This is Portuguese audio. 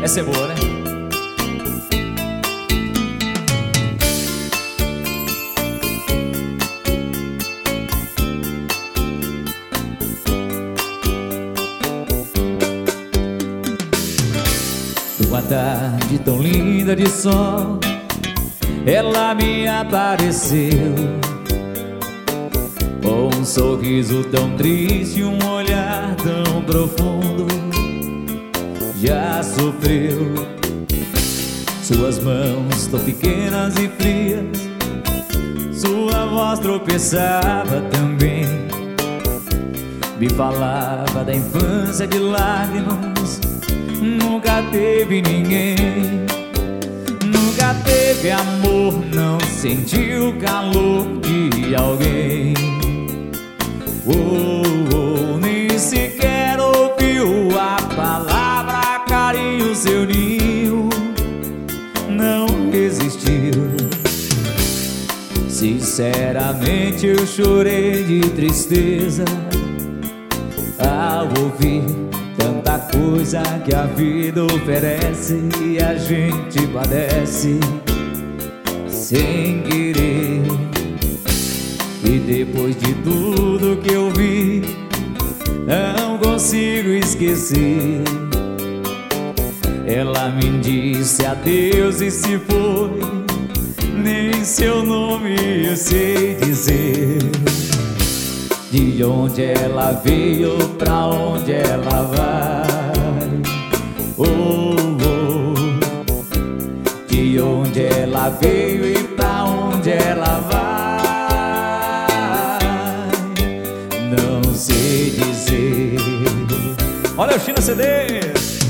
Essa é boa, né? Uma tarde tão linda de sol, ela me apareceu, com um sorriso tão triste, um olhar tão profundo. Já sofreu, suas mãos tão pequenas e frias, sua voz tropeçava também, me falava da infância de lágrimas. Nunca teve ninguém, nunca teve amor, não sentiu o calor de alguém. Nem sequer ouviu a palavra carinho, seu ninho não resistiu. Sinceramente eu chorei de tristeza ao ouvir tanta coisa que a vida oferece e a gente padece sem querer. E depois de tudo que eu vi, não consigo esquecer. Ela me disse adeus e se foi, nem seu nome eu sei dizer. De onde ela veio, pra onde ela vai, de onde ela veio e pra onde ela vai, não sei dizer. Olha o China CDs.